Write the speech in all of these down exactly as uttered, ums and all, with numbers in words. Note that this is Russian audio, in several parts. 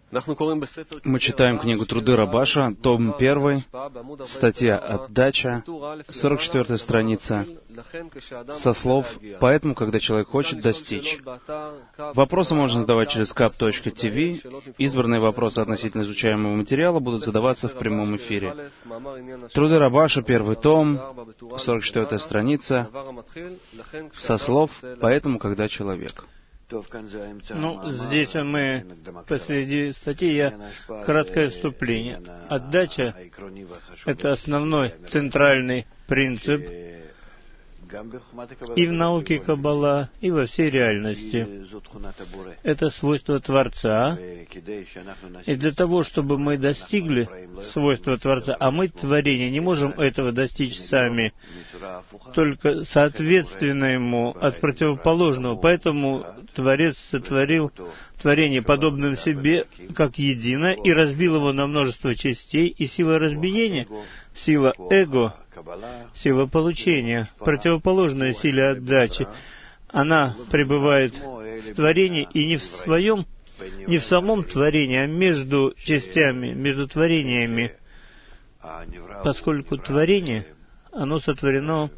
Мы читаем книгу «Труды Рабаша», том первый, статья «Отдача», сорок четвёртая страница, со слов «Поэтому, когда человек хочет достичь». Вопросы можно задавать через кап точка ти ви. Избранные вопросы относительно изучаемого материала будут задаваться в прямом эфире. «Труды Рабаша», первый том, сорок четвёртая страница, со слов «Поэтому, когда человек». Ну, здесь мы посреди статьи, я краткое вступление. Отдача — это основной центральный принцип и в науке Каббала, и во всей реальности. Это свойство Творца. И для того, чтобы мы достигли свойства Творца, а мы, творение, не можем этого достичь сами, только соответственно ему от противоположного. Поэтому Творец сотворил творение подобным себе, как единое, и разбил его на множество частей, и сила разбиения, сила эго, сила получения, противоположная силе отдачи, она пребывает в творении и не в своем, не в самом творении, а между частями, между творениями, поскольку творение, оно сотворено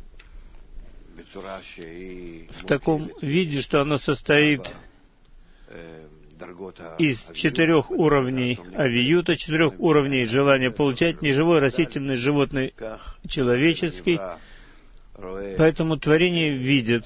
в таком виде, что оно состоит из четырех уровней авиюта, четырех уровней желания получать, неживой, растительный, животный, человеческий. Поэтому творение видит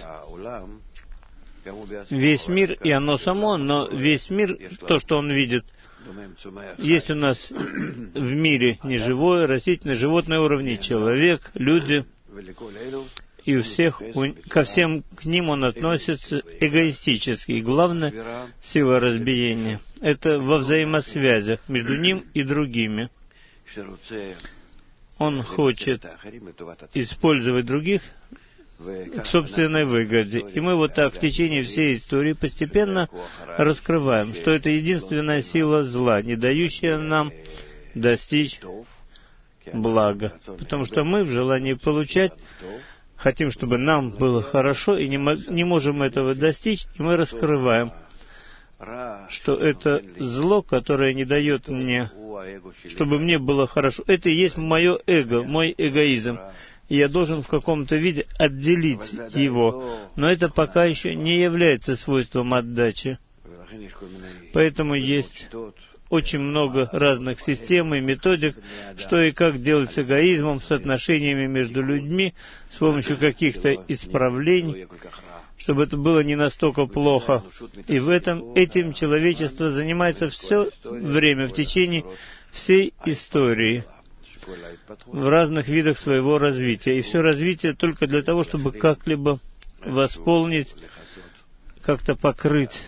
весь мир, и оно само, но весь мир, то, что он видит, есть у нас в мире неживое, растительное, животное уровни, человек, люди, и у всех, у, ко всем к ним он относится эгоистически. И главное, сила разбиения — это во взаимосвязях между ним и другими. Он хочет использовать других к собственной выгоде. И мы вот так в течение всей истории постепенно раскрываем, что это единственная сила зла, не дающая нам достичь блага. Потому что мы в желании получать хотим, чтобы нам было хорошо, и не, не можем этого достичь, и мы раскрываем, что это зло, которое не дает мне, чтобы мне было хорошо. Это и есть мое эго, мой эгоизм. И я должен в каком-то виде отделить его. Но это пока еще не является свойством отдачи. Поэтому есть очень много разных систем и методик, что и как делать с эгоизмом, с отношениями между людьми, с помощью каких-то исправлений, чтобы это было не настолько плохо. И в этом, этим человечество занимается все время, в течение всей истории, в разных видах своего развития. И все развитие только для того, чтобы как-либо восполнить, как-то покрыть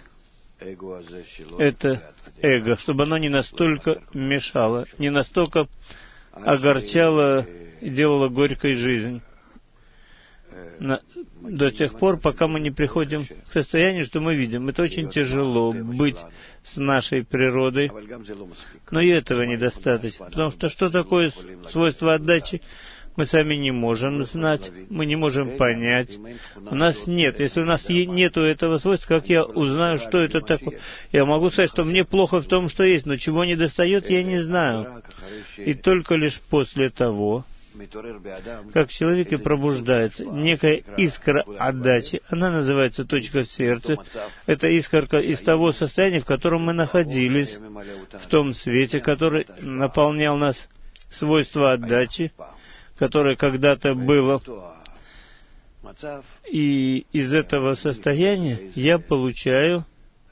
это эго, чтобы оно не настолько мешало, не настолько огорчало и делало горькой жизнь. На, до тех пор, пока мы не приходим к состоянию, что мы видим. Это очень тяжело быть с нашей природой, но и этого недостаточно. Потому что что такое свойство отдачи, мы сами не можем знать, мы не можем понять. У нас нет. Если у нас нету этого свойства, как я узнаю, что это такое? Я могу сказать, что мне плохо в том, что есть, но чего не достает, я не знаю. И только лишь после того, как в человеке пробуждается некая искра отдачи, она называется точка в сердце, это искорка из того состояния, в котором мы находились, в том свете, который наполнял нас, свойство отдачи, которое когда-то было. И из этого состояния я получаю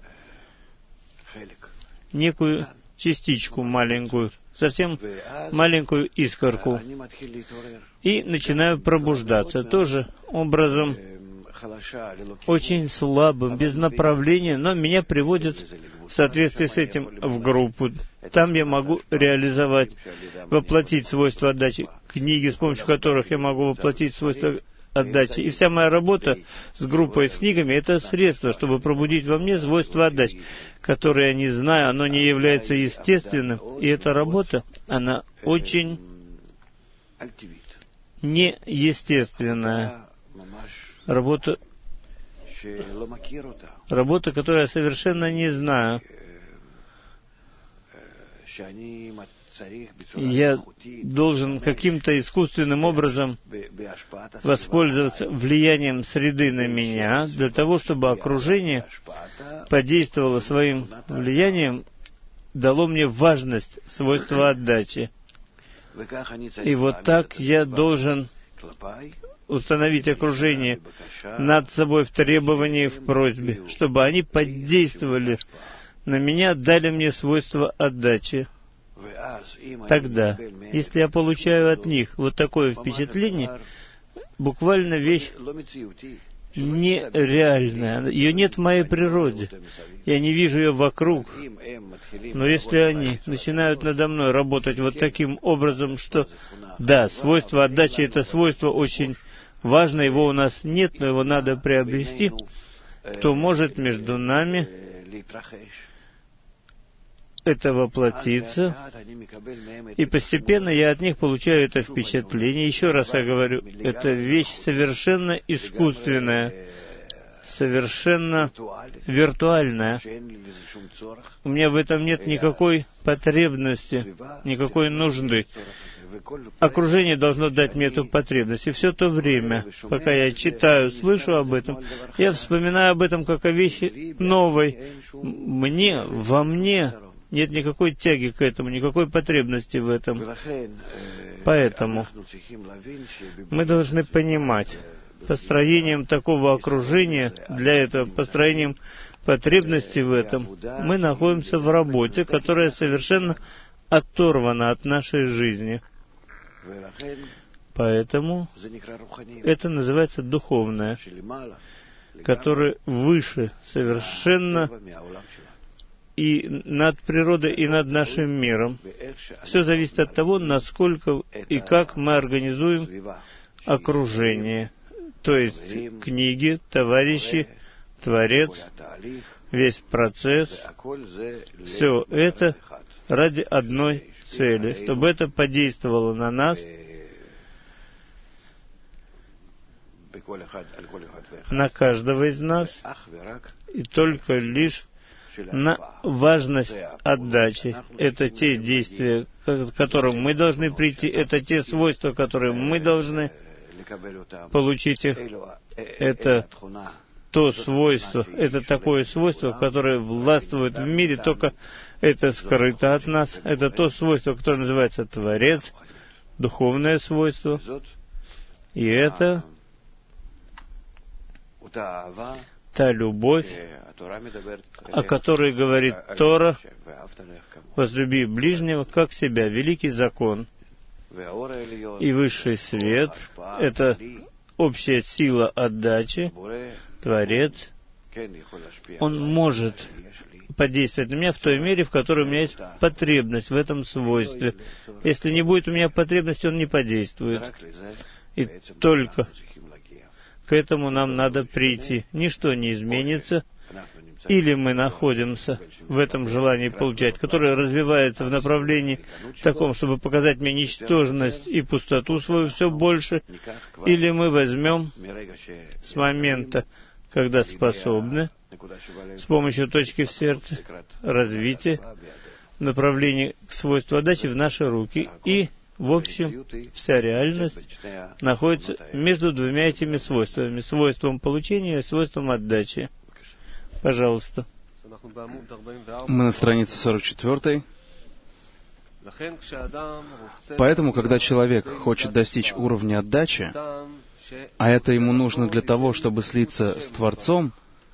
некую частичку маленькую, совсем маленькую искорку, и начинаю пробуждаться. Тоже образом очень слабым, без направления, но меня приводят в соответствии с этим в группу. Там я могу реализовать, воплотить свойства отдачи, книги, с помощью которых я могу воплотить свойства отдачи. И вся моя работа с группой, с книгами — это средство, чтобы пробудить во мне свойства отдачи, которые я не знаю, оно не является естественным. И эта работа, она очень неестественная. Работа, работа, которую я совершенно не знаю. я должен каким-то искусственным образом воспользоваться влиянием среды на меня, для того, чтобы окружение подействовало своим влиянием, дало мне важность, свойства отдачи. И вот так я должен установить окружение над собой в требовании, в просьбе, чтобы они подействовали на меня, дали мне свойства отдачи. Тогда, если я получаю от них вот такое впечатление, буквально вещь нереальная, ее нет в моей природе, я не вижу ее вокруг, но если они начинают надо мной работать вот таким образом, что, да, свойство отдачи — это свойство очень важно, его у нас нет, но его надо приобрести, то может между нами это воплотиться, и постепенно я от них получаю это впечатление. Еще раз я говорю, это вещь совершенно искусственная, совершенно виртуальная. У меня в этом нет никакой потребности, никакой нужды. Окружение должно дать мне эту потребность. И все то время, пока я читаю, слышу об этом, я вспоминаю об этом как о вещи новой. Мне, во мне нет никакой тяги к этому, никакой потребности в этом. Поэтому мы должны понимать, построением такого окружения, для этого, построением потребности в этом, мы находимся в работе, которая совершенно оторвана от нашей жизни. Поэтому это называется духовное, которое выше совершенно и над природой, и над нашим миром. Все зависит от того, насколько и как мы организуем окружение. То есть книги, товарищи, Творец, весь процесс, все это ради одной цели, чтобы это подействовало на нас, на каждого из нас, и только лишь на важность отдачи. Это те действия, к которым мы должны прийти, это те свойства, которые мы должны получить их. Это то свойство, это такое свойство, которое властвует в мире, только это скрыто от нас. Это то свойство, которое называется Творец, духовное свойство. И это та любовь, о которой говорит Тора: «Возлюби ближнего, как себя», великий закон. И высший свет — это общая сила отдачи, Творец. Он может подействовать на меня в той мере, в которой у меня есть потребность в этом свойстве. Если не будет у меня потребности, он не подействует. И только к этому нам надо прийти. Ничто не изменится. Или мы находимся в этом желании получать, которое развивается в направлении таком, чтобы показать мне ничтожность и пустоту свою все больше, или мы возьмем с момента, когда способны, с помощью точки в сердце, развития, в направлении к свойству отдачи в наши руки, и, в общем, вся реальность находится между двумя этими свойствами, свойством получения и свойством отдачи. Пожалуйста. Мы на странице сорок четвёртой. Поэтому, когда человек хочет достичь уровня отдачи, а это ему нужно для того, чтобы слиться с Творцом,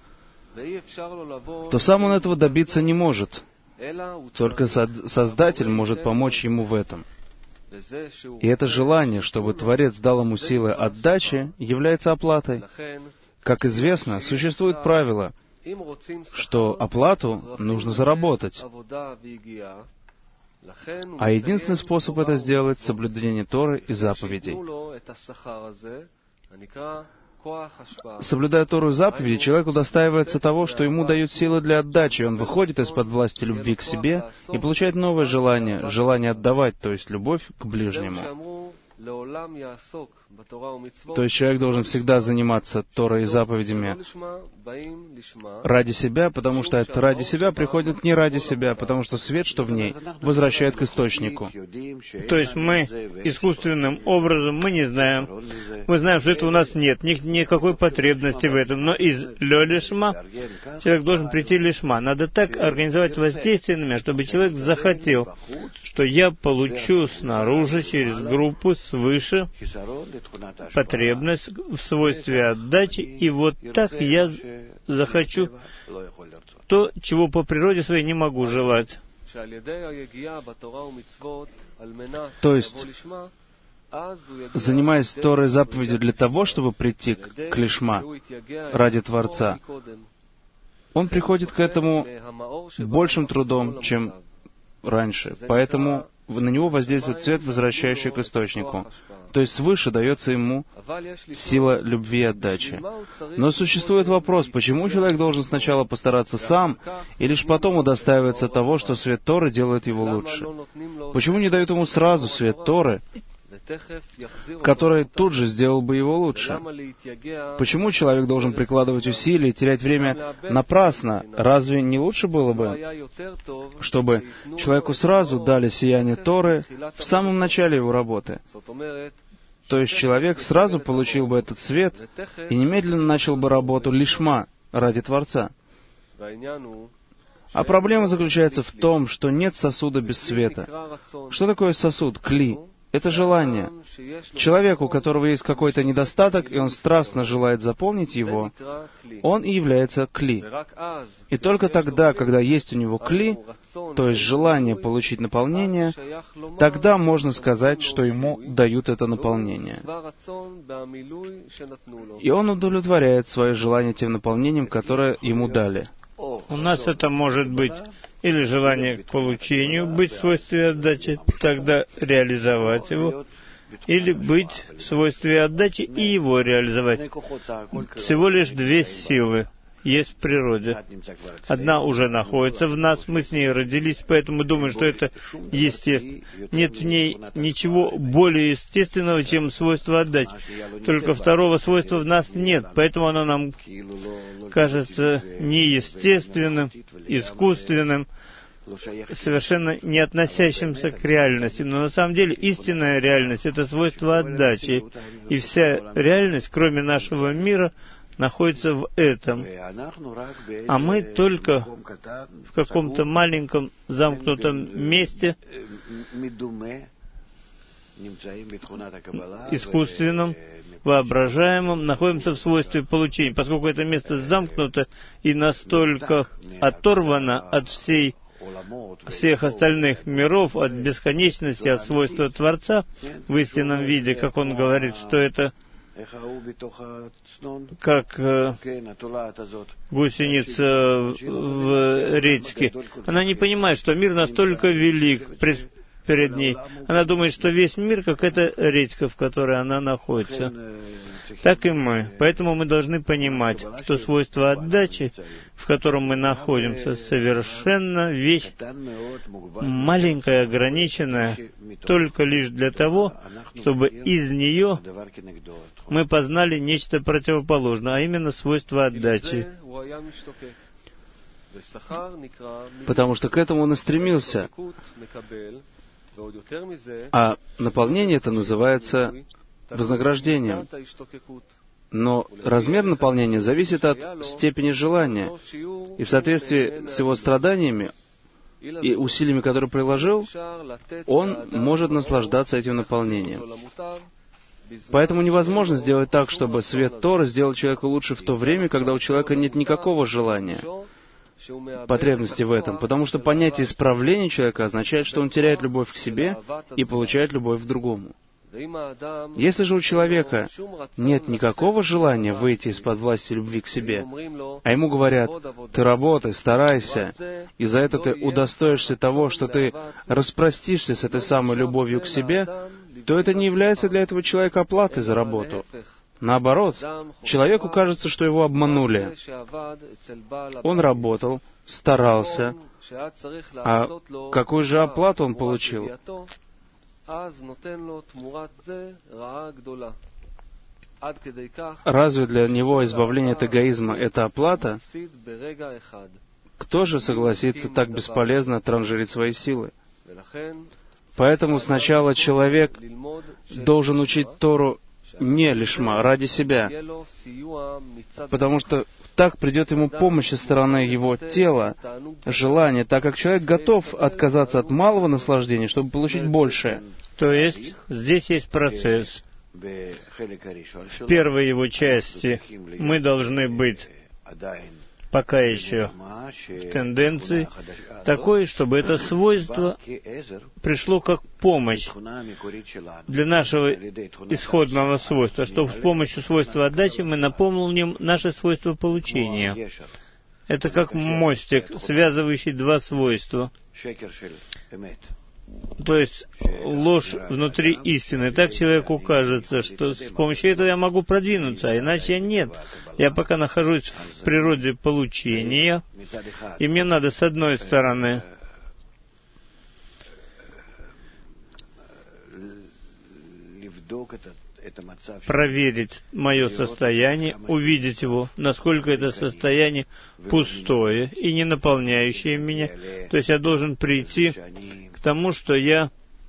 то сам он этого добиться не может. Только Создатель может помочь ему в этом. И это желание, чтобы Творец дал ему силы отдачи, является оплатой. Как известно, существует правило, что оплату нужно заработать. А единственный способ это сделать — соблюдение Торы и заповедей. Соблюдая Тору и заповеди, человек удостаивается того, что ему дают силы для отдачи, он выходит из-под власти любви к себе и получает новое желание, желание отдавать, то есть любовь к ближнему. То есть человек должен всегда заниматься Торой и заповедями ради себя, потому что это ради себя приходит не ради себя, потому что свет, что в ней, возвращает к источнику. То есть мы искусственным образом, мы не знаем, мы знаем, что этого у нас нет, ни, никакой потребности в этом, но из лё лишма человек должен прийти лишма. Надо так организовать воздействие на меня, чтобы человек захотел, что я получу снаружи, через группу, свыше, потребность в свойстве отдачи, и вот так я захочу то, чего по природе своей не могу желать. То есть, занимаясь Торой и заповедью для того, чтобы прийти к лишма ради Творца, он приходит к этому большим трудом, чем раньше. Поэтому на него воздействует свет, возвращающий к источнику. То есть свыше дается ему сила любви и отдачи. Но существует вопрос, почему человек должен сначала постараться сам, и лишь потом удостаивается того, что свет Торы делает его лучше? Почему не дают ему сразу свет Торы, который тут же сделал бы его лучше? Почему человек должен прикладывать усилия и терять время напрасно? Разве не лучше было бы, чтобы человеку сразу дали сияние Торы в самом начале его работы? То есть человек сразу получил бы этот свет и немедленно начал бы работу лишма ради Творца. А проблема заключается в том, что нет сосуда без света. Что такое сосуд? Кли. Это желание. Человек, у которого есть какой-то недостаток, и он страстно желает заполнить его, он и является кли. И только тогда, когда есть у него кли, то есть желание получить наполнение, тогда можно сказать, что ему дают это наполнение. И он удовлетворяет свое желание тем наполнением, которое ему дали. У нас это может быть или желание к получению, быть в свойстве отдачи, тогда реализовать его, или быть в свойстве отдачи и его реализовать. Всего лишь две силы есть в природе. Одна уже находится в нас, мы с ней родились, поэтому думаем, что это естественно. Нет в ней ничего более естественного, чем свойство отдачи. Только второго свойства в нас нет, поэтому оно нам кажется неестественным, искусственным, совершенно не относящимся к реальности. Но на самом деле истинная реальность — это свойство отдачи. И вся реальность, кроме нашего мира, находится в этом. А мы только в каком-то маленьком замкнутом месте, искусственном, воображаемом, находимся в свойстве получения. Поскольку это место замкнуто и настолько оторвано от всей, всех остальных миров, от бесконечности, от свойства Творца в истинном виде, как он говорит, что это как э, гусеница в, в речке. Она не понимает, что мир настолько велик пред, перед ней. Она думает, что весь мир, как эта речка, в которой она находится. Так и мы. Поэтому мы должны понимать, что свойство отдачи, в котором мы находимся, совершенно вещь маленькая, ограниченная, только лишь для того, чтобы из нее мы познали нечто противоположное, а именно свойство отдачи. Потому что к этому он и стремился. А наполнение это называется вознаграждением. Но размер наполнения зависит от степени желания. И в соответствии с его страданиями и усилиями, которые приложил, он может наслаждаться этим наполнением. Поэтому невозможно сделать так, чтобы свет Торы сделал человека лучше в то время, когда у человека нет никакого желания, потребности в этом, потому что понятие исправления человека означает, что он теряет любовь к себе и получает любовь к другому. Если же у человека нет никакого желания выйти из-под власти любви к себе, а ему говорят: «Ты работай, старайся, и за это ты удостоишься того, что ты распростишься с этой самой любовью к себе», то это не является для этого человека оплатой за работу. Наоборот, человеку кажется, что его обманули. Он работал, старался, а какую же оплату он получил? Разве для него избавление от эгоизма — это оплата? Кто же согласится так бесполезно транжирить свои силы? Поэтому сначала человек должен учить Тору не лишма, ради себя, потому что так придет ему помощь со стороны его тела, желания, так как человек готов отказаться от малого наслаждения, чтобы получить большее. То есть здесь есть процесс. В первой его части мы должны быть пока еще в тенденции такой, чтобы это свойство пришло как помощь для нашего исходного свойства, чтобы с помощью свойства отдачи мы наполним наше свойство получения. Это как мостик, связывающий два свойства. То есть ложь внутри истины. Так человеку кажется, что с помощью этого я могу продвинуться, а иначе нет. Я пока нахожусь в природе получения, и мне надо с одной стороны проверить мое состояние, увидеть его, насколько это состояние пустое и не наполняющее меня. То есть я должен прийти к тому, что я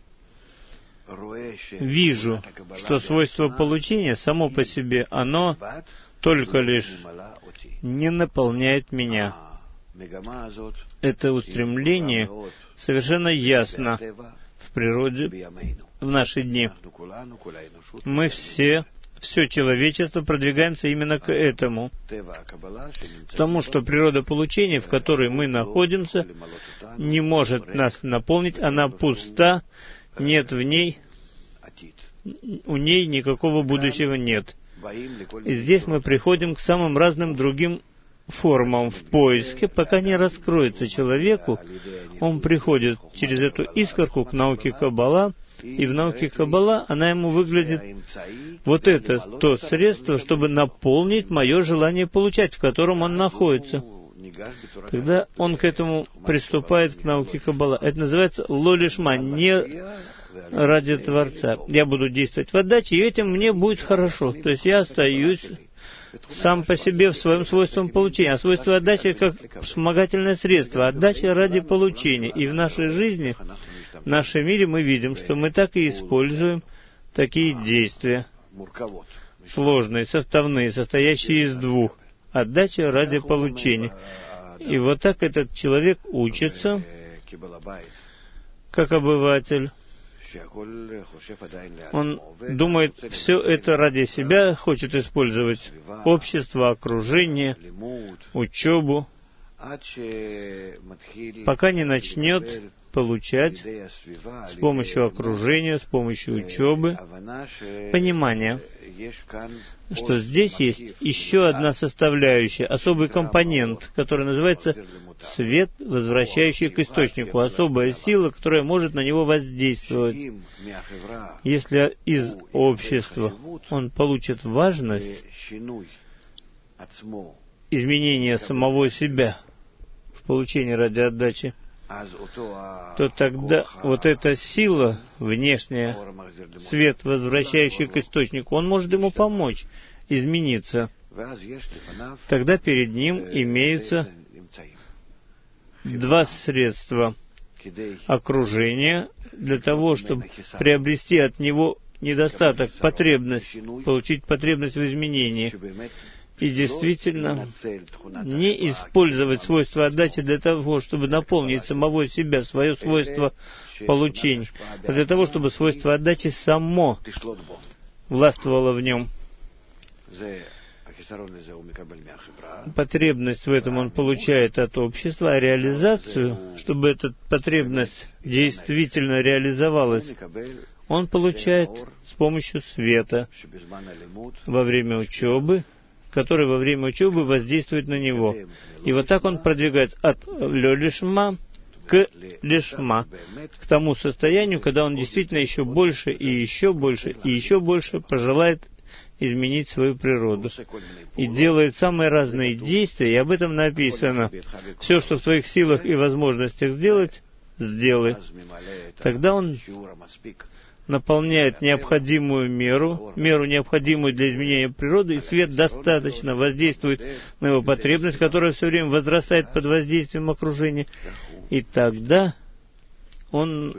вижу, что свойство получения само по себе, оно только лишь не наполняет меня. Это устремление совершенно ясно в природе в наши дни. Мы все, все человечество продвигаемся именно к этому. Потому что природа получения, в которой мы находимся, не может нас наполнить, она пуста, нет в ней, у ней никакого будущего нет. И здесь мы приходим к самым разным другим формам в поиске, пока не раскроется человеку, он приходит через эту искорку к науке Каббала, и в науке Каббала она ему выглядит, вот это то средство, чтобы наполнить мое желание получать, в котором он находится. Тогда он к этому приступает, к науке Каббала. Это называется ло-лишма, не ради Творца. Я буду действовать в отдаче, и этим мне будет хорошо. То есть я остаюсь сам по себе в своем свойстве получения. А свойство отдачи как вспомогательное средство. Отдача ради получения. И в нашей жизни, в нашем мире мы видим, что мы так и используем такие действия. Сложные, составные, состоящие из двух. Отдача ради получения. И вот так этот человек учится, как обыватель. Он думает, все это ради себя, хочет использовать общество, окружение, учебу, пока не начнет получать с помощью окружения, с помощью учебы понимание, что здесь есть еще одна составляющая, особый компонент, который называется свет, возвращающий к источнику, особая сила, которая может на него воздействовать. Если из общества он получит важность изменения самого себя в получении ради отдачи, то тогда вот эта сила внешняя, свет, возвращающий к источнику, он может ему помочь измениться. Тогда перед ним имеются два средства окружения для того, чтобы приобрести от него недостаток, потребность, получить потребность в изменении. И действительно, не использовать свойство отдачи для того, чтобы наполнить самого себя, свое свойство получения, а для того, чтобы свойство отдачи само властвовало в нем. Потребность в этом он получает от общества, а реализацию, чтобы эта потребность действительно реализовалась, он получает с помощью света во время учебы, который во время учебы воздействует на него. И вот так он продвигается от лё-лишма к лишма, к тому состоянию, когда он действительно еще больше и еще больше и еще больше пожелает изменить свою природу. И делает самые разные действия, и об этом написано. Все, что в твоих силах и возможностях сделать, сделай. Тогда он наполняет необходимую меру, меру, необходимую для изменения природы, и свет достаточно воздействует на его потребность, которая все время возрастает под воздействием окружения. И тогда он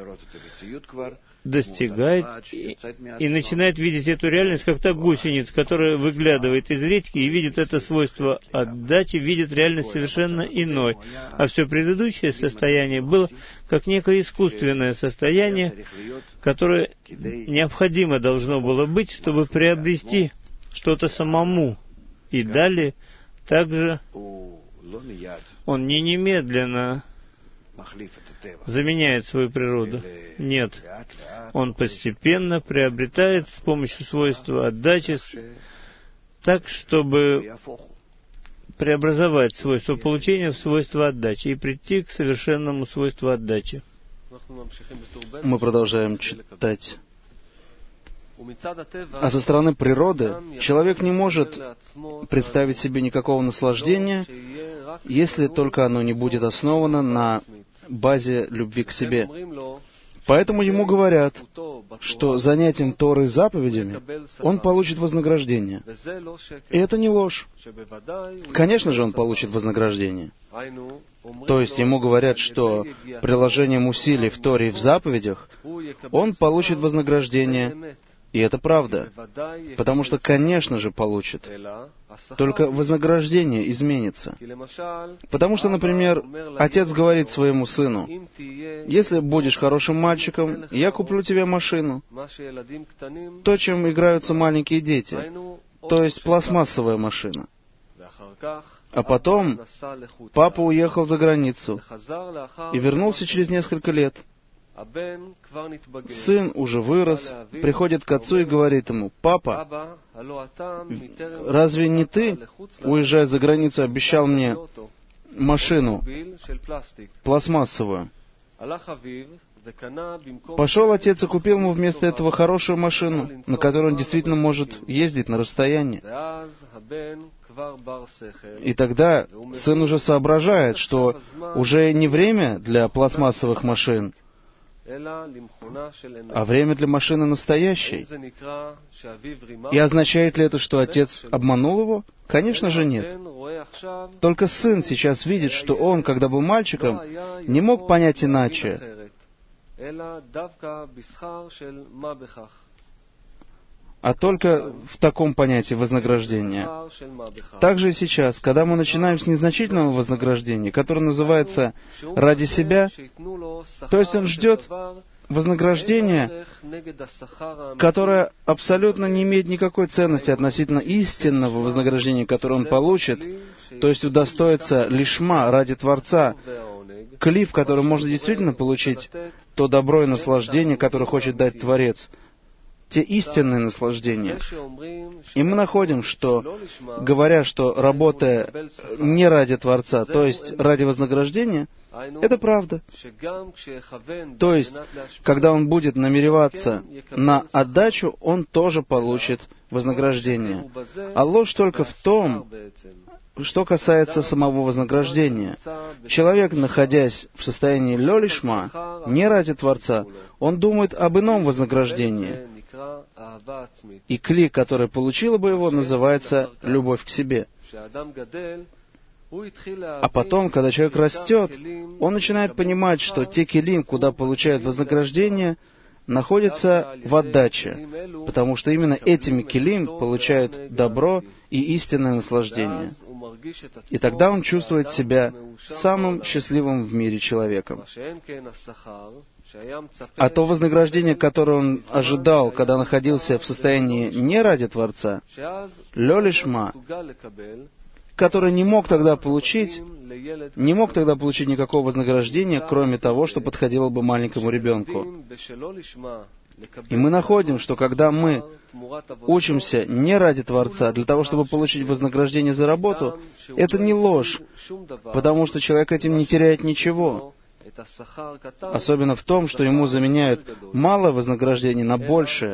достигает и, и начинает видеть эту реальность, как та гусеница, которая выглядывает из редьки и видит это свойство отдачи, видит реальность совершенно иной. А все предыдущее состояние было как некое искусственное состояние, которое необходимо должно было быть, чтобы приобрести что-то самому. И далее также он не немедленно заменяет свою природу. Нет. Он постепенно приобретает с помощью свойства отдачи так, чтобы преобразовать свойство получения в свойство отдачи и прийти к совершенному свойству отдачи. Мы продолжаем читать. А со стороны природы человек не может представить себе никакого наслаждения, если только оно не будет основано на базе любви к себе. Поэтому ему говорят, что занятием Торой заповедями он получит вознаграждение. И это не ложь. Конечно же, он получит вознаграждение. То есть ему говорят, что приложением усилий в Торе и в заповедях он получит вознаграждение. И это правда, потому что, конечно же, получит. Только вознаграждение изменится. Потому что, например, отец говорит своему сыну: «Если будешь хорошим мальчиком, я куплю тебе машину». То, чем играются маленькие дети, то есть пластмассовая машина. А потом папа уехал за границу и вернулся через несколько лет. Сын уже вырос, приходит к отцу и говорит ему: «Папа, разве не ты, уезжая за границу, обещал мне машину пластмассовую?» Пошел отец и купил ему вместо этого хорошую машину, на которой он действительно может ездить на расстояние. И тогда сын уже соображает, что уже не время для пластмассовых машин, а время для машины настоящей. И означает ли это, что отец обманул его? Конечно же нет. Только сын сейчас видит, что он, когда был мальчиком, не мог понять иначе, а только в таком понятии вознаграждения. Также и сейчас, когда мы начинаем с незначительного вознаграждения, которое называется «ради себя», то есть он ждет вознаграждения, которое абсолютно не имеет никакой ценности относительно истинного вознаграждения, которое он получит, то есть удостоится лишма ради Творца, кли, в котором можно действительно получить то добро и наслаждение, которое хочет дать Творец, те истинные наслаждения. И мы находим, что, говоря, что работая не ради Творца, то есть ради вознаграждения, это правда. То есть, когда он будет намереваться на отдачу, он тоже получит вознаграждение. А ложь только в том, что касается самого вознаграждения. Человек, находясь в состоянии лё-лишма, не ради Творца, он думает об ином вознаграждении. И кли, который получила бы его, называется любовь к себе. А потом, когда человек растет, он начинает понимать, что те килим, куда получают вознаграждение, находятся в отдаче, потому что именно этими килим получают добро и истинное наслаждение. И тогда он чувствует себя самым счастливым в мире человеком. А то вознаграждение, которое он ожидал, когда находился в состоянии не ради Творца, лё-лишма, который не мог тогда получить, не мог тогда получить никакого вознаграждения, кроме того, что подходило бы маленькому ребенку. И мы находим, что когда мы учимся не ради Творца, для того, чтобы получить вознаграждение за работу, это не ложь, потому что человек этим не теряет ничего. Особенно в том, что ему заменяют малое вознаграждение на большее.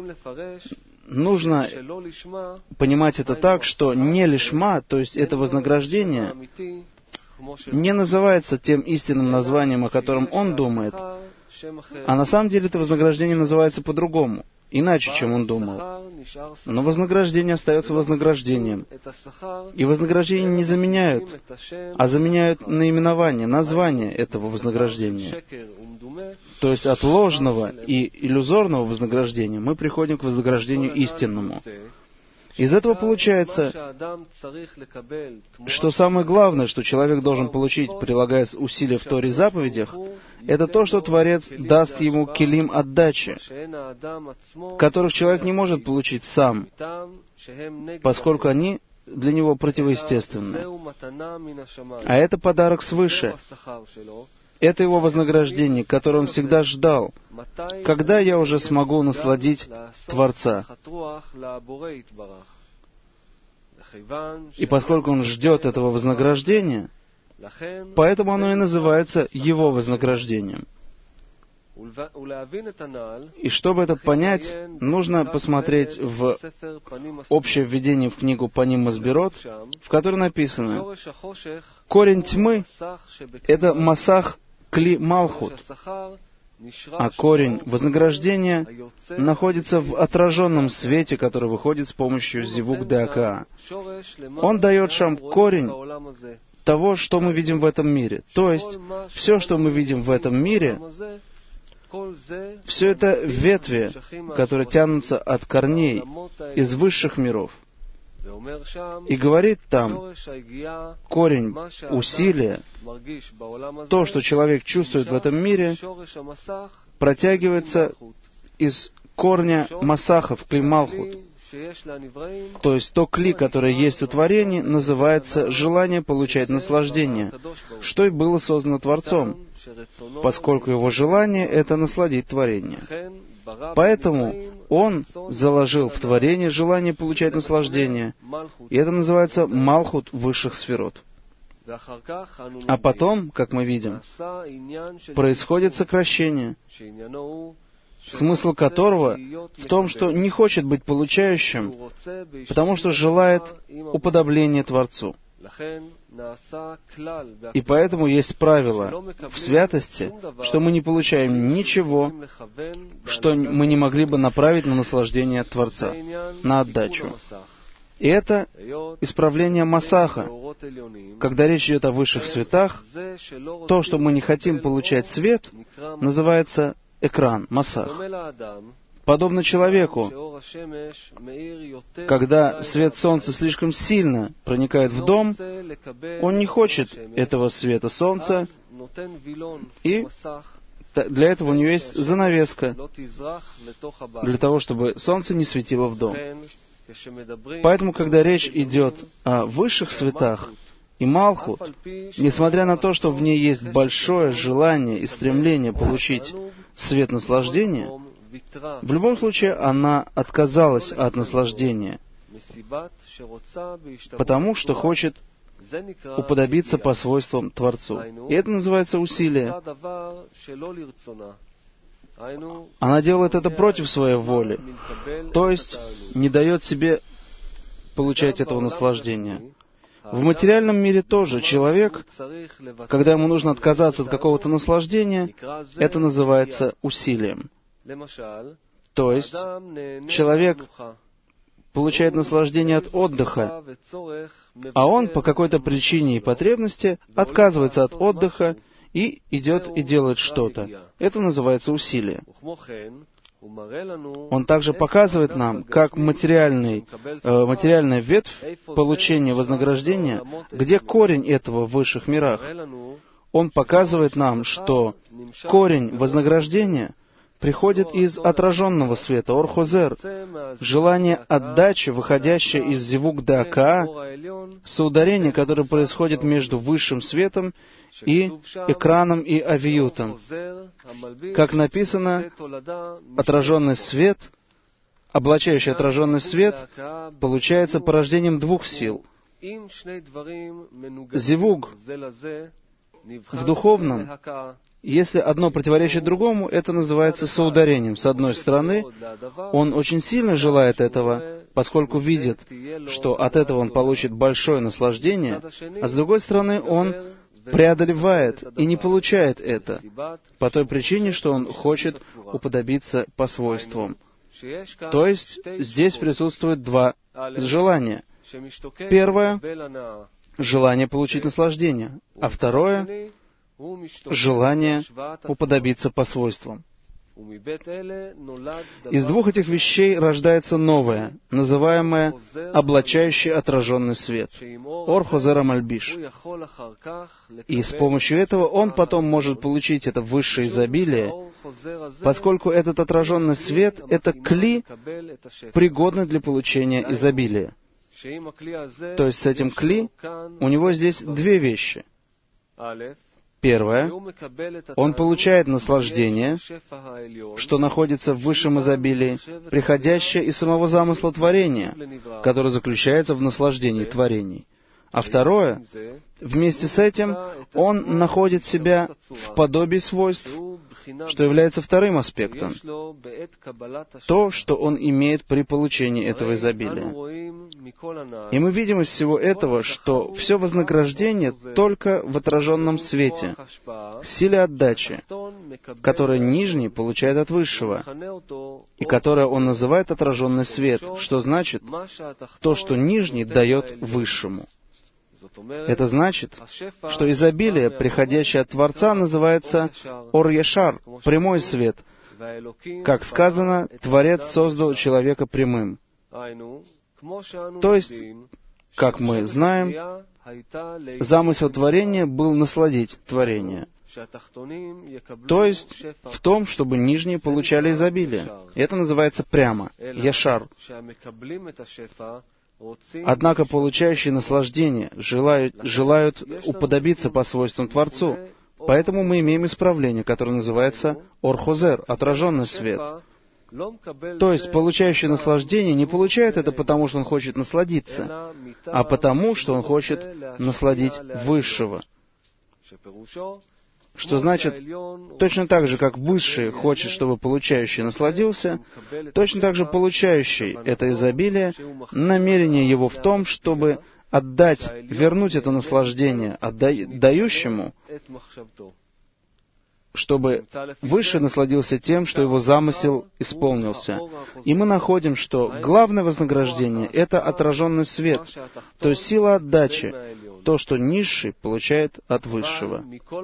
Нужно понимать это так, что не лишма, то есть это вознаграждение, не называется тем истинным названием, о котором он думает, а на самом деле это вознаграждение называется по-другому, иначе, чем он думал. Но вознаграждение остается вознаграждением. И вознаграждение не заменяют, а заменяют наименование, название этого вознаграждения. То есть от ложного и иллюзорного вознаграждения мы приходим к вознаграждению истинному. Из этого получается, что самое главное, что человек должен получить, прилагая усилия в Торе и заповедях, это то, что Творец даст ему келим отдачи, которых человек не может получить сам, поскольку они для него противоестественны. А это подарок свыше. Это его вознаграждение, которое он всегда ждал. Когда я уже смогу насладить Творца? И поскольку он ждет этого вознаграждения, поэтому оно и называется его вознаграждением. И чтобы это понять, нужно посмотреть в общее введение в книгу Паним Масбирот, в которой написано: корень тьмы — это масах кли малхут, а корень вознаграждения находится в отраженном свете, который выходит с помощью зивук де-акаа. Он дает шам корень того, что мы видим в этом мире. То есть, все, что мы видим в этом мире, все это ветви, которые тянутся от корней из высших миров. И говорит там, корень усилия, то, что человек чувствует в этом мире, протягивается из корня масахов, кли малхут. То есть то кли, которое есть у творений, называется желание получать наслаждение, что и было создано Творцом, поскольку его желание — это насладить творение. Поэтому он заложил в творение желание получать наслаждение, и это называется малхут высших сферот. А потом, как мы видим, происходит сокращение, смысл которого в том, что не хочет быть получающим, потому что желает уподобления Творцу. И поэтому есть правило в святости, что мы не получаем ничего, что мы не могли бы направить на наслаждение Творца, на отдачу. И это исправление масаха. Когда речь идет о высших светах, то, что мы не хотим получать свет, называется экран, масах. Подобно человеку, когда свет солнца слишком сильно проникает в дом, он не хочет этого света солнца, и для этого у него есть занавеска, для того, чтобы солнце не светило в дом. Поэтому, когда речь идет о высших светах и малхут, несмотря на то, что в ней есть большое желание и стремление получить свет наслаждения, в любом случае она отказалась от наслаждения, потому что хочет уподобиться по свойствам Творцу. И это называется усилие. Она делает это против своей воли, то есть не дает себе получать этого наслаждения. В материальном мире тоже человек, когда ему нужно отказаться от какого-то наслаждения, это называется усилием. То есть человек получает наслаждение от отдыха, а он по какой-то причине и потребности отказывается от отдыха и идет и делает что-то. Это называется усилие. Он также показывает нам, как материальный, э, материальная ветвь получения вознаграждения, где корень этого в высших мирах. Он показывает нам, что корень вознаграждения приходит из отраженного света, орхозер, желание отдачи, выходящее из зивук де-акаа, соударение, которое происходит между высшим светом и экраном и авиютом. Как написано, отраженный свет, облачающий отраженный свет, получается порождением двух сил. Зивуг в духовном, если одно противоречит другому, это называется соударением. С одной стороны, он очень сильно желает этого, поскольку видит, что от этого он получит большое наслаждение, а с другой стороны, он преодолевает и не получает это по той причине, что он хочет уподобиться по свойствам. То есть здесь присутствует два желания. Первое — желание получить наслаждение, а второе — желание уподобиться по свойствам. Из двух этих вещей рождается новое, называемое облачающий отраженный свет, Ор Хозер Амальбиш. И с помощью этого он потом может получить это высшее изобилие, поскольку этот отраженный свет — это кли, пригодный для получения изобилия. То есть с этим кли у него здесь две вещи. Первое, он получает наслаждение, что находится в высшем изобилии, приходящее из самого замысла творения, который заключается в наслаждении творений. А второе, вместе с этим он находит себя в подобии свойств, что является вторым аспектом, то, что он имеет при получении этого изобилия. И мы видим из всего этого, что все вознаграждение только в отраженном свете, силе отдачи, которое нижний получает от высшего, и которое он называет отраженный свет, что значит то, что нижний дает высшему. Это значит, что изобилие, приходящее от Творца, называется Ор-Яшар, прямой свет. Как сказано, Творец создал человека прямым. То есть, как мы знаем, замысел творения был насладить творение. То есть, в том, чтобы нижние получали изобилие. Это называется прямо, Яшар. Однако получающие наслаждение желают, желают уподобиться по свойствам Творцу. Поэтому мы имеем исправление, которое называется Ор-Хозер, отраженный свет. То есть получающий наслаждение не получает это потому, что он хочет насладиться, а потому, что он хочет насладить высшего. Что значит, точно так же, как высший хочет, чтобы получающий насладился, точно так же получающий это изобилие, намерение его в том, чтобы отдать, вернуть это наслаждение отдающему, чтобы Высший насладился тем, что его замысел исполнился. И мы находим, что главное вознаграждение — это отраженный свет, то есть сила отдачи, то, что Низший получает от Высшего.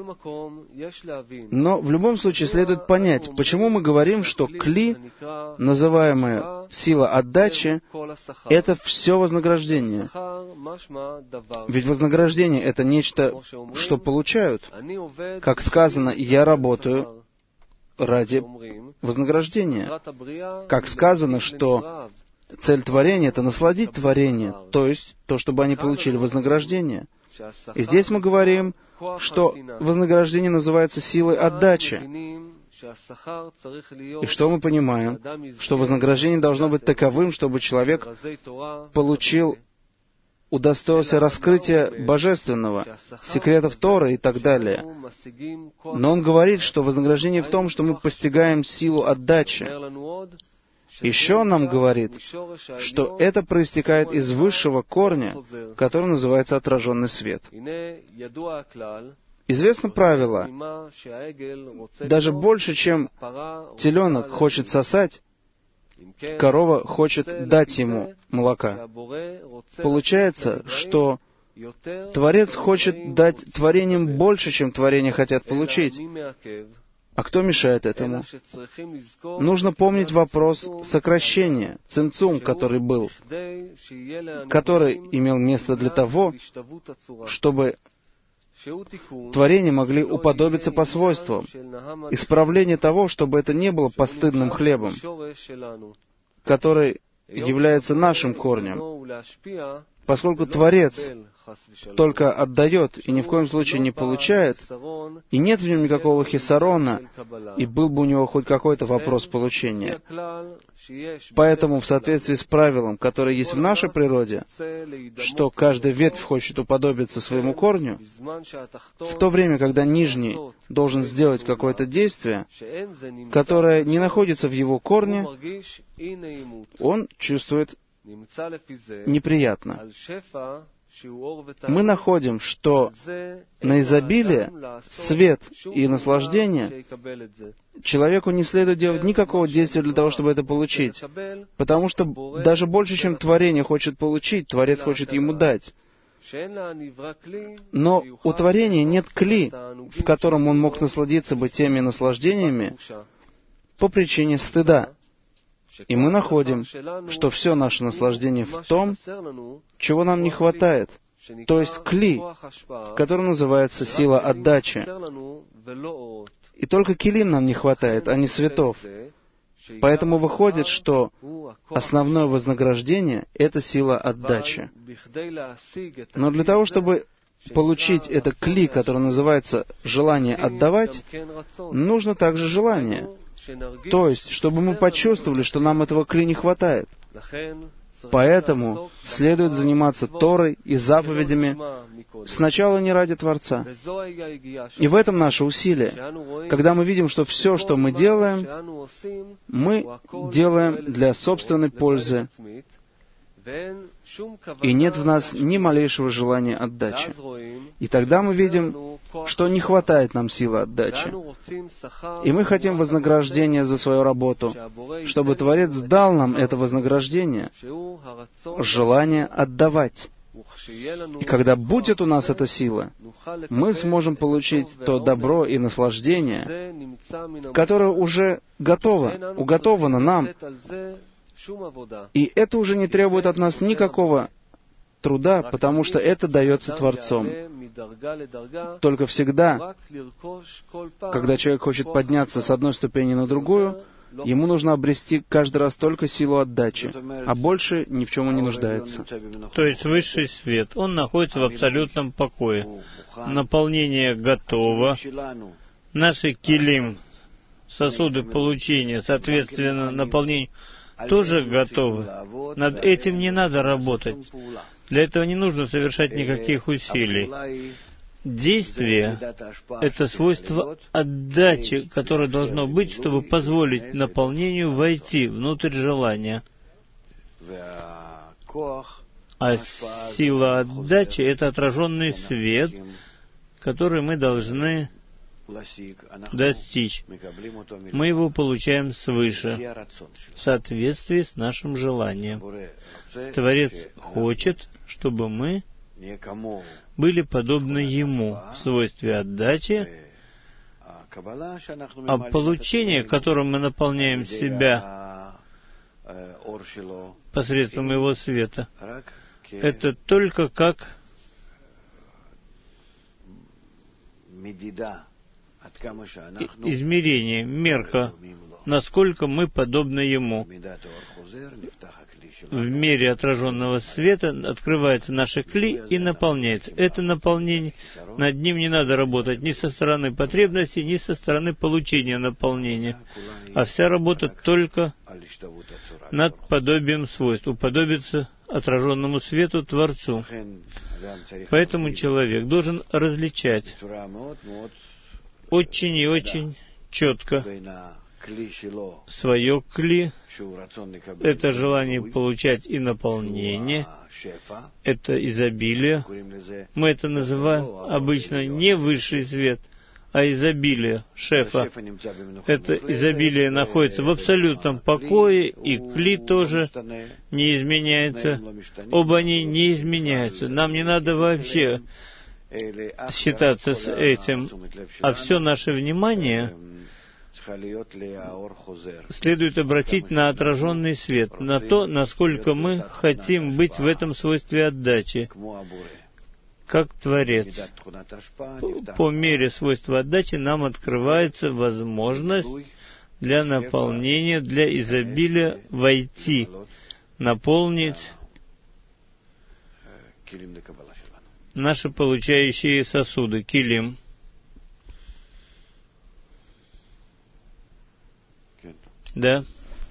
Но в любом случае следует понять, почему мы говорим, что кли, называемая сила отдачи, это все вознаграждение. Ведь вознаграждение — это нечто, что получают. Как сказано, «Я работаю ради вознаграждения». Как сказано, что цель творения — это насладить творение, то есть то, чтобы они получили вознаграждение. И здесь мы говорим, что вознаграждение называется силой отдачи. И что мы понимаем? Что вознаграждение должно быть таковым, чтобы человек получил, удостоился раскрытия божественного, секретов Торы и так далее. Но он говорит, что вознаграждение в том, что мы постигаем силу отдачи. Еще он нам говорит, что это проистекает из высшего корня, который называется отраженный свет. Известно правило, даже больше, чем теленок хочет сосать, корова хочет дать ему молока. Получается, что Творец хочет дать творениям больше, чем творения хотят получить. А кто мешает этому? Нужно помнить вопрос сокращения, цимцум, который был, который имел место для того, чтобы творения могли уподобиться по свойствам, исправление того, чтобы это не было постыдным хлебом, который является нашим корнем. Поскольку Творец только отдает и ни в коем случае не получает, и нет в нем никакого хисарона, и был бы у него хоть какой-то вопрос получения. Поэтому в соответствии с правилом, которое есть в нашей природе, что каждая ветвь хочет уподобиться своему корню, в то время, когда нижний должен сделать какое-то действие, которое не находится в его корне, он чувствует неприятно. мы находим, что на изобилие, свет и наслаждение человеку не следует делать никакого действия для того, чтобы это получить. Потому что даже больше, чем творение хочет получить, Творец хочет ему дать. Но у творения нет кли, в котором он мог насладиться бы теми наслаждениями по причине стыда. И мы находим, что все наше наслаждение в том, чего нам не хватает, то есть кли, который называется сила отдачи. И только килим нам не хватает, а не светов. Поэтому выходит, что основное вознаграждение — это сила отдачи. Но для того, чтобы получить это кли, которое называется желание отдавать, нужно также желание. То есть, чтобы мы почувствовали, что нам этого кли не хватает. Поэтому следует заниматься Торой и заповедями сначала не ради Творца. И в этом наше усилие. Когда мы видим, что все, что мы делаем, мы делаем для собственной пользы, и нет в нас ни малейшего желания отдачи. И тогда мы видим, что не хватает нам силы отдачи. И мы хотим вознаграждения за свою работу, чтобы Творец дал нам это вознаграждение, желание отдавать. И когда будет у нас эта сила, мы сможем получить то добро и наслаждение, которое уже готово, уготовано нам. И это уже не требует от нас никакого труда, потому что это дается Творцом. Только всегда, когда человек хочет подняться с одной ступени на другую, ему нужно обрести каждый раз только силу отдачи, а больше ни в чем он не нуждается. То есть высший свет, он находится в абсолютном покое. Наполнение готово. Наши килим, сосуды получения, соответственно, наполнению, тоже готовы. Над этим не надо работать. Для этого не нужно совершать никаких усилий. Действие — это свойство отдачи, которое должно быть, чтобы позволить наполнению войти внутрь желания. А сила отдачи — это отраженный свет, который мы должны достичь. Мы его получаем свыше, в соответствии с нашим желанием. Творец хочет, чтобы мы были подобны Ему в свойстве отдачи, а получение, которым мы наполняем себя посредством Его света, это только как измерение, мерка, насколько мы подобны Ему. В мере отраженного света открывается наше кли и наполняется. Это наполнение, над ним не надо работать ни со стороны потребности, ни со стороны получения наполнения. А вся работа только над подобием свойств, уподобиться отраженному свету Творцу. Поэтому человек должен различать очень и очень четко свое кли, это желание получать и наполнение, это изобилие. Мы это называем обычно не высший свет, а изобилие, шефа. Это изобилие находится в абсолютном покое, и кли тоже не изменяется. Оба они не изменяются. Нам не надо вообще считаться с этим, а все наше внимание следует обратить на отраженный свет, на то, насколько мы хотим быть в этом свойстве отдачи, как Творец. По мере свойства отдачи нам открывается возможность для наполнения, для изобилия войти, наполнить наши получающие сосуды, килим. Да.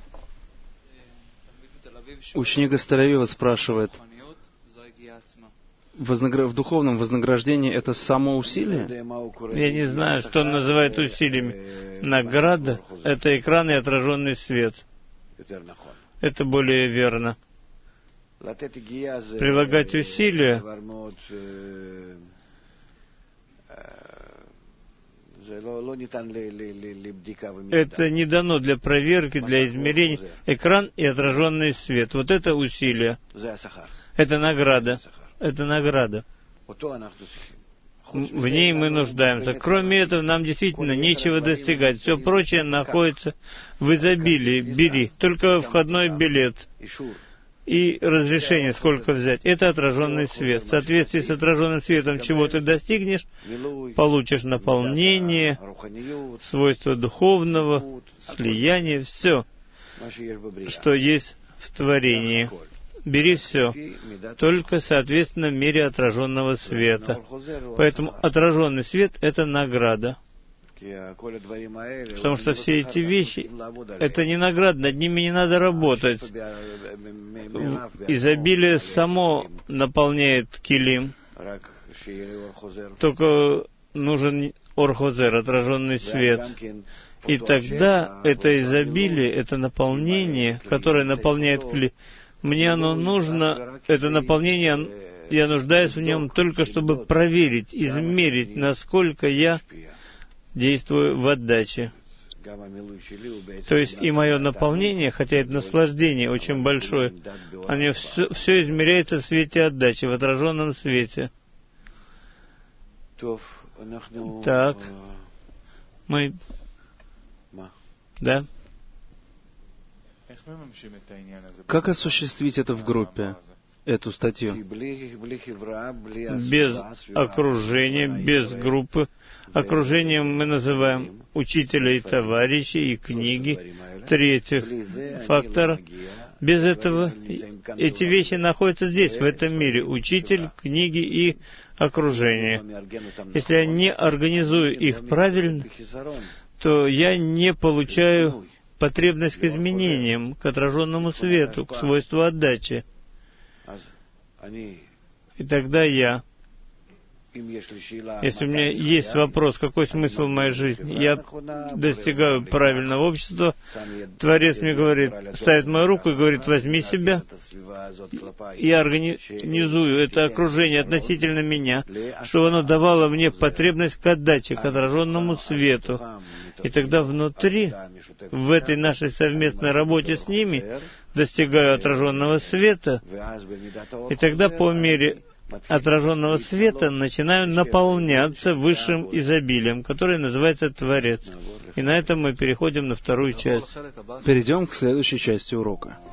Ученик из Тель-Авива спрашивает, вознагр... в духовном вознаграждении это само усилие? Я не знаю, что он называет усилиями. Награда — это экран и отраженный свет. Это более верно. Прилагать усилия это не дано для проверки, для измерений. Экран и отраженный свет. Вот это усилие. Это награда. Это награда. В ней мы нуждаемся. Кроме этого, нам действительно нечего достигать. Все прочее находится в изобилии. Бери. Только входной билет. И разрешение, сколько взять. Это отраженный свет. В соответствии с отраженным светом, чего ты достигнешь, получишь наполнение, свойства духовного, слияние, все, что есть в творении. Бери все, только соответственно мере отраженного света. Поэтому отраженный свет — это награда. Потому что все эти вещи — это не награда, над ними не надо работать. Изобилие само наполняет килим. Только нужен орхозер, отраженный свет. И тогда это изобилие, это наполнение, которое наполняет килим, мне оно нужно, это наполнение, я нуждаюсь в нем только чтобы проверить, измерить, насколько я действую в отдаче. То есть и мое наполнение, хотя это наслаждение очень большое, оно все, все измеряется в свете отдачи, в отраженном свете. Так, мы... Да? Как осуществить это в группе, эту статью? Без окружения, без группы. Окружением мы называем учителя и товарищей, и книги. Третьих фактор. Без этого эти вещи находятся здесь, в этом мире. Учитель, книги и окружение. Если я не организую их правильно, то я не получаю потребность к изменениям, к отраженному свету, к свойству отдачи. И тогда я, если у меня есть вопрос, какой смысл моей жизни, я достигаю правильного общества, Творец мне говорит, ставит мою руку и говорит, возьми себя. Я организую это окружение относительно меня, чтобы оно давало мне потребность к отдаче, к отраженному свету. И тогда внутри, в этой нашей совместной работе с ними, достигаю отраженного света, и тогда по мере отраженного света начинаю наполняться высшим изобилием, которое называется Творец. И на этом мы переходим на вторую часть. Перейдем к следующей части урока.